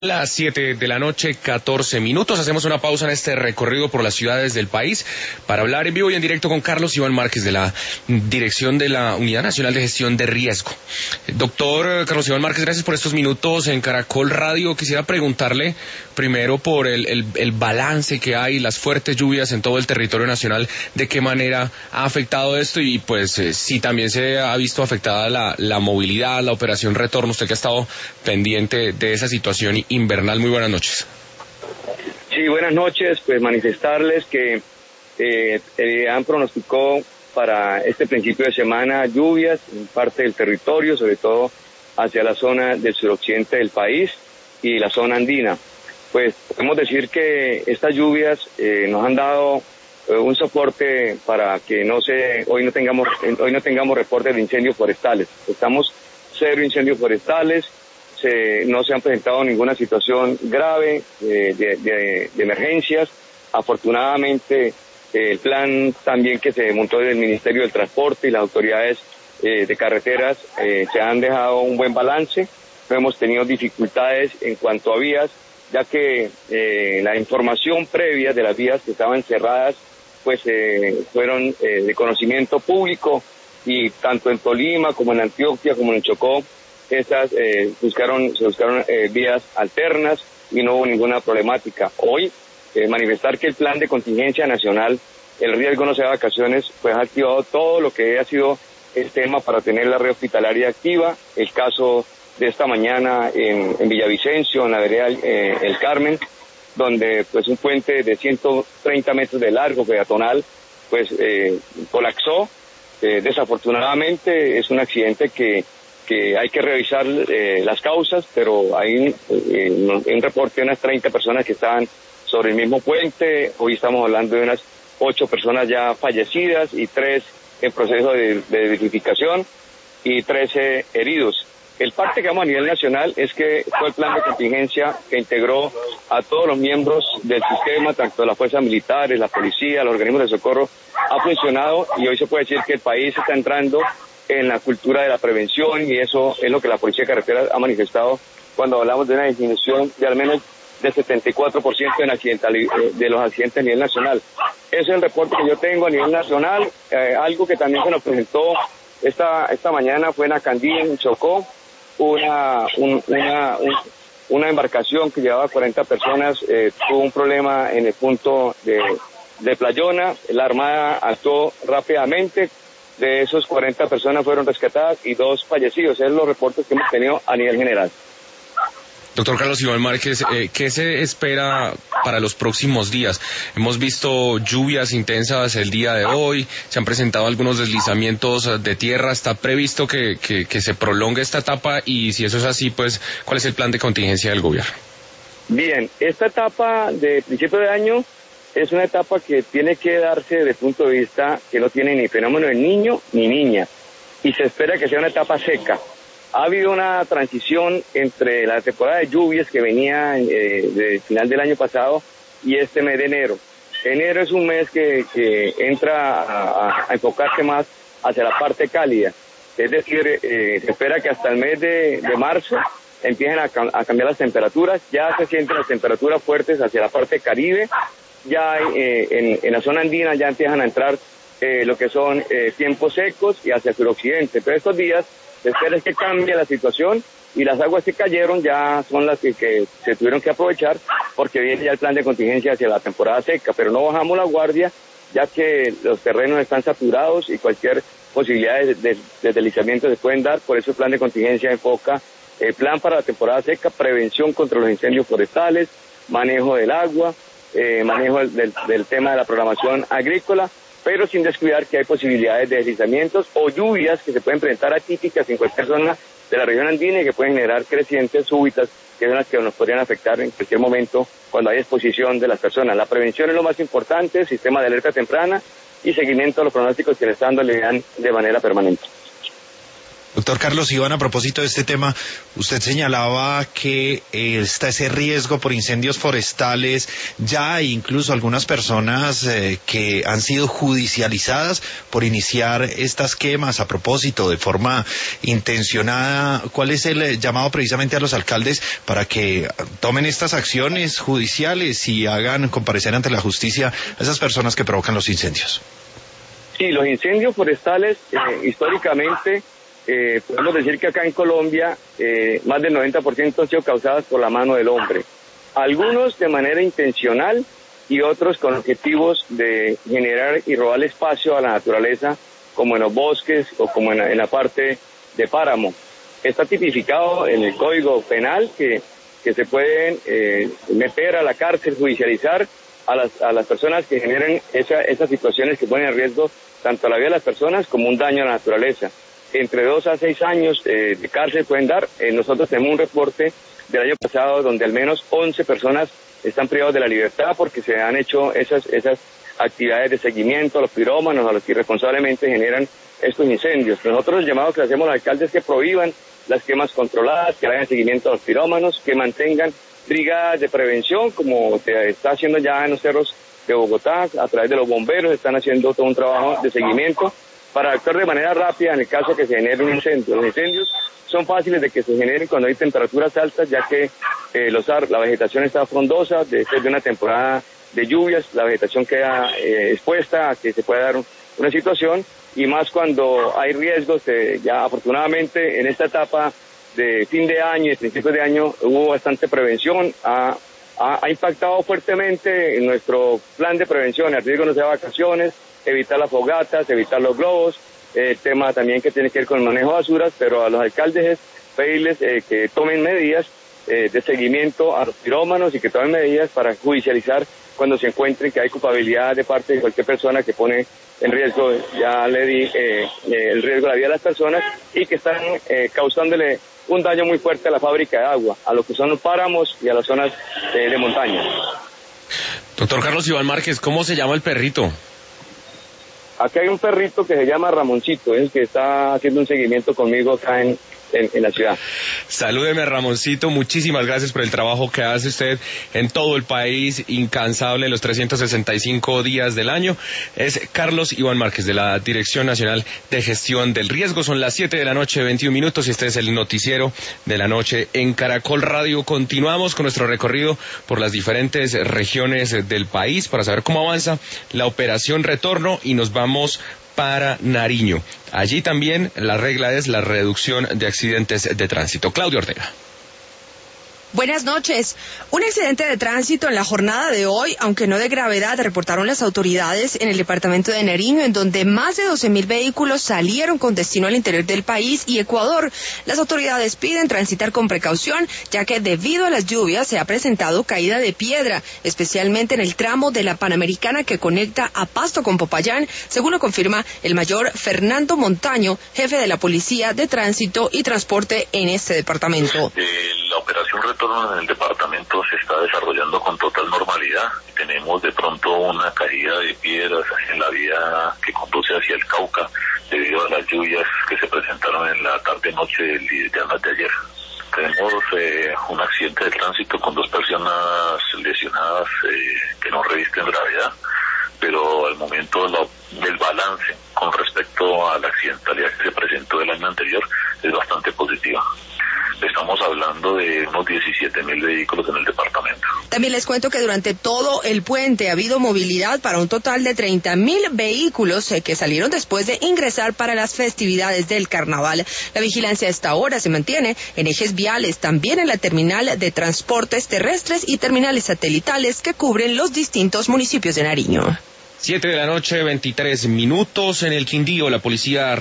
Las 7 de la noche, 14 minutos. Hacemos una pausa en este recorrido por las ciudades del país para hablar en vivo y en directo con Carlos Iván Márquez de la Dirección de la Unidad Nacional de Gestión de Riesgo. Doctor Carlos Iván Márquez, gracias por estos minutos en Caracol Radio. Quisiera preguntarle primero por el balance que hay, las fuertes lluvias en todo el territorio nacional, de qué manera ha afectado esto y pues si también se ha visto afectada la movilidad, la operación retorno, usted que ha estado pendiente de esa situación invernal. Muy buenas noches. Sí, buenas noches. Pues manifestarles que han pronosticado para este principio de semana lluvias en parte del territorio, sobre todo hacia la zona del suroccidente del país y la zona andina. Pues podemos decir que estas lluvias nos han dado un soporte para que hoy no tengamos reportes de incendios forestales. Estamos cero incendios forestales. No se han presentado ninguna situación grave de emergencias. Afortunadamente, el plan también que se montó desde el Ministerio del Transporte y las autoridades de carreteras se han dejado un buen balance. No hemos tenido dificultades en cuanto a vías, ya que la información previa de las vías que estaban cerradas pues fueron de conocimiento público, y tanto en Tolima como en Antioquia como en Chocó se buscaron vías alternas y no hubo ninguna problemática. Hoy, manifestar que el plan de contingencia nacional, el riesgo no sea vacaciones, pues ha activado todo lo que ha sido el tema para tener la red hospitalaria activa. El caso de esta mañana en Villavicencio, en la vereda El Carmen, donde pues un puente de 130 metros de largo, peatonal, pues colapsó. Desafortunadamente es un accidente que hay que revisar las causas, pero hay un reporte de unas 30 personas que estaban sobre el mismo puente. Hoy estamos hablando de unas 8 personas ya fallecidas y 3 en proceso de verificación y 13 heridos. El parte que vamos a nivel nacional es que fue el plan de contingencia que integró a todos los miembros del sistema, tanto las fuerzas militares, la policía, los organismos de socorro, ha funcionado, y hoy se puede decir que el país está entrando en la cultura de la prevención, y eso es lo que la Policía de Carreteras ha manifestado cuando hablamos de una disminución de al menos del 74% de los accidentes a nivel nacional. Ese es el reporte que yo tengo a nivel nacional. Algo que también se nos presentó esta mañana fue en Acandí, en Chocó, una embarcación que llevaba 40 personas, tuvo un problema en el punto de Playona. La Armada actuó rápidamente. De esos 40 personas fueron rescatadas y 2 fallecidos. Esos son los reportes que hemos tenido a nivel general. Doctor Carlos Iván Márquez, ¿qué se espera para los próximos días? Hemos visto lluvias intensas el día de hoy, se han presentado algunos deslizamientos de tierra. ¿Está previsto que se prolongue esta etapa? Y si eso es así, pues, ¿cuál es el plan de contingencia del gobierno? Bien, esta etapa de principio de año es una etapa que tiene que darse desde el punto de vista que no tiene ni fenómeno de niño ni niña, y se espera que sea una etapa seca. Ha habido una transición entre la temporada de lluvias que venía del final del año pasado y este mes de enero. Enero es un mes que entra a enfocarse más hacia la parte cálida, es decir, se espera que hasta el mes de marzo empiecen a cambiar las temperaturas. Ya se sienten las temperaturas fuertes hacia la parte caribe. Ya en la zona andina ya empiezan a entrar lo que son tiempos secos y hacia el suroccidente. Pero estos días se espera que cambie la situación, y las aguas que cayeron ya son las que se tuvieron que aprovechar, porque viene ya el plan de contingencia hacia la temporada seca. Pero no bajamos la guardia, ya que los terrenos están saturados y cualquier posibilidad de deslizamiento se pueden dar. Por eso el plan de contingencia enfoca el plan para la temporada seca, prevención contra los incendios forestales, manejo del agua, manejo del tema de la programación agrícola, pero sin descuidar que hay posibilidades de deslizamientos o lluvias que se pueden presentar atípicas en cualquier zona de la región andina y que pueden generar crecientes súbitas, que son las que nos podrían afectar en cualquier momento cuando hay exposición de las personas. La prevención es lo más importante, sistema de alerta temprana y seguimiento a los pronósticos que el Estado le dan de manera permanente. Doctor Carlos Iván, a propósito de este tema, usted señalaba que está ese riesgo por incendios forestales. Ya hay incluso algunas personas que han sido judicializadas por iniciar estas quemas a propósito, de forma intencionada. ¿Cuál es el llamado precisamente a los alcaldes para que tomen estas acciones judiciales y hagan comparecer ante la justicia a esas personas que provocan los incendios? Sí, los incendios forestales históricamente... podemos decir que acá en Colombia más del 90% han sido causadas por la mano del hombre. Algunos de manera intencional y otros con objetivos de generar y robar espacio a la naturaleza, como en los bosques o como en la parte de páramo. Está tipificado en el Código Penal que se pueden meter a la cárcel, judicializar a las personas que generan esas situaciones que ponen en riesgo tanto la vida de las personas como un daño a la naturaleza. Entre 2 a 6 años de cárcel pueden dar. Nosotros tenemos un reporte del año pasado donde al menos 11 personas están privados de la libertad porque se han hecho esas actividades de seguimiento a los pirómanos, a los que irresponsablemente generan estos incendios. Nosotros el llamado que hacemos a los alcaldes es que prohíban las quemas controladas, que hagan seguimiento a los pirómanos, que mantengan brigadas de prevención, como se está haciendo ya en los cerros de Bogotá, a través de los bomberos, están haciendo todo un trabajo de seguimiento para actuar de manera rápida en el caso que se genere un incendio. Los incendios son fáciles de que se generen cuando hay temperaturas altas, ya que la vegetación está frondosa. Después de una temporada de lluvias, la vegetación queda expuesta a que se pueda dar una situación, y más cuando hay riesgos. Ya afortunadamente en esta etapa de fin de año y principios de año hubo bastante prevención, ha impactado fuertemente en nuestro plan de prevención, el riesgo no sea vacaciones, evitar las fogatas, evitar los globos, tema también que tiene que ver con el manejo de basuras, pero a los alcaldes es pedirles que tomen medidas de seguimiento a los pirómanos y que tomen medidas para judicializar cuando se encuentren que hay culpabilidad de parte de cualquier persona que pone en riesgo, ya le di, el riesgo de la vida de las personas y que están causándole un daño muy fuerte a la fábrica de agua, a lo que son los páramos y a las zonas de montaña. Doctor Carlos Iván Márquez, ¿cómo se llama el perrito? Aquí hay un perrito que se llama Ramoncito, es el que está haciendo un seguimiento conmigo acá en la ciudad. Salúdeme a Ramoncito, muchísimas gracias por el trabajo que hace usted en todo el país, incansable los 365 días del año. Es Carlos Iván Márquez de la Dirección Nacional de Gestión del Riesgo. Son las 7 de la noche, 21 minutos, y este es el noticiero de la noche en Caracol Radio. Continuamos con nuestro recorrido por las diferentes regiones del país para saber cómo avanza la operación Retorno, y nos vamos para Nariño. Allí también la regla es la reducción de accidentes de tránsito. Claudio Ortega. Buenas noches. Un accidente de tránsito en la jornada de hoy, aunque no de gravedad, reportaron las autoridades en el departamento de Nariño, en donde más de 12.000 vehículos salieron con destino al interior del país y Ecuador. Las autoridades piden transitar con precaución, ya que debido a las lluvias se ha presentado caída de piedra, especialmente en el tramo de la Panamericana que conecta a Pasto con Popayán, según lo confirma el mayor Fernando Montaño, jefe de la Policía de Tránsito y Transporte en este departamento. La operación Retorno en el departamento se está desarrollando con total normalidad. Tenemos de pronto una caída de piedras en la vía que conduce hacia el Cauca debido a las lluvias que se presentaron en la tarde-noche de ayer. Tenemos un accidente de tránsito con 2 personas lesionadas que no revisten gravedad, pero al momento del balance con respecto a la accidentalidad que se presentó el año anterior es bastante positiva. Estamos hablando de unos 17.000 vehículos en el departamento. También les cuento que durante todo el puente ha habido movilidad para un total de 30.000 vehículos que salieron después de ingresar para las festividades del carnaval. La vigilancia a esta hora se mantiene en ejes viales, también en la terminal de transportes terrestres y terminales satelitales que cubren los distintos municipios de Nariño. 7 de la noche, 23 minutos. En el Quindío, la policía